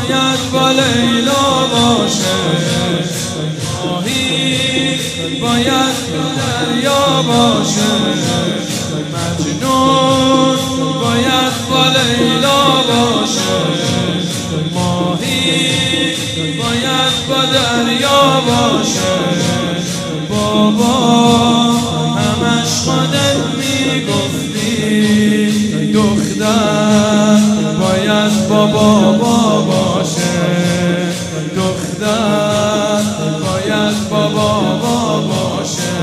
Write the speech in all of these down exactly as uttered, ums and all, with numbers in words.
باید با لیلا باشه، ماهی باید تو دریا باشه، مجنون باید با لیلا باشه، ماهی باید با دریا باشه. بابا همش خودت میگفتی دختر باید با بابا باشه، دختر باید با بابا باشه،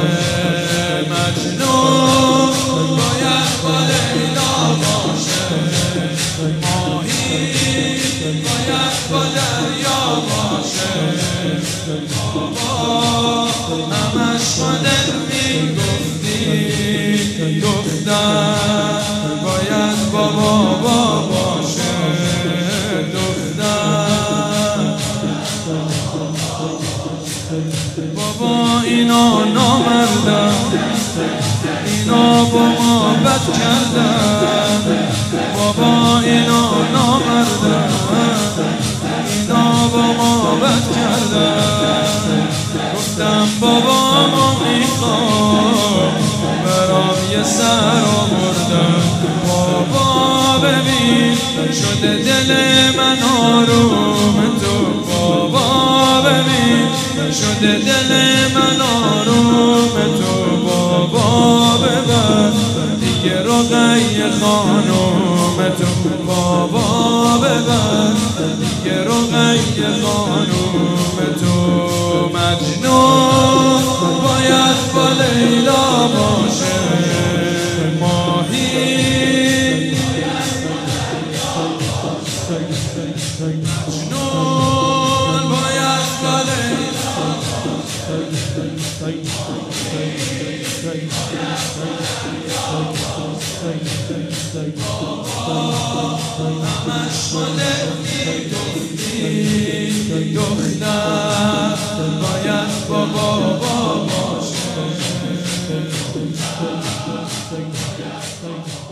مجنون باید با لیلا باشه، ماهی باید با دریا باشه. بابا همش خودت میگفتی دختر باید با بابا باشه، دختر. بابا اینا نامردن، اینا با ما بد کردن، بابا اینا نامردن، اینا با ما بد کردن. گفتم بابا ما میخوام برام یه سر آوردن، بابا ببین شده دل من آروم تو، بابا ببین شده دل من آروم تو، بابا ببر دیگه رقیه خانوم تو، بابا ببر دیگه رقیه خانوم تو. مجنون باید با لیلا باشه، ماهی مجنون باید با لیلا همش خودت میگفتی دختر باید با بابا باشه.